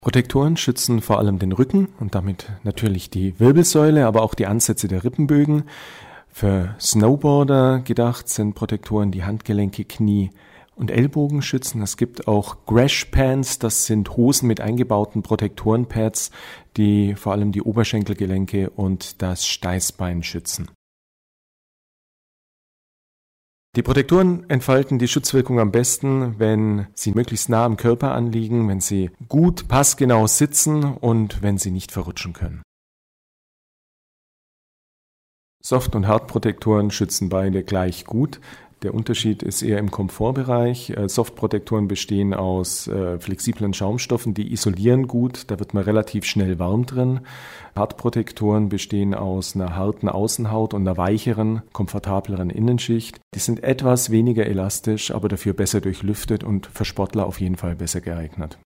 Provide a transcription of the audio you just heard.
Protektoren schützen vor allem den Rücken und damit natürlich die Wirbelsäule, aber auch die Ansätze der Rippenbögen. Für Snowboarder gedacht sind Protektoren, die Handgelenke, Knie und Ellbogen schützen. Es gibt auch Grash Pants, das sind Hosen mit eingebauten Protektorenpads, die vor allem die Oberschenkelgelenke und das Steißbein schützen. Die Protektoren entfalten die Schutzwirkung am besten, wenn sie möglichst nah am Körper anliegen, wenn sie gut passgenau sitzen und wenn sie nicht verrutschen können. Soft- und Hardprotektoren schützen beide gleich gut. Der Unterschied ist eher im Komfortbereich. Softprotektoren bestehen aus flexiblen Schaumstoffen, die isolieren gut. Da wird man relativ schnell warm drin. Hardprotektoren bestehen aus einer harten Außenhaut und einer weicheren, komfortableren Innenschicht. Die sind etwas weniger elastisch, aber dafür besser durchlüftet und für Sportler auf jeden Fall besser geeignet.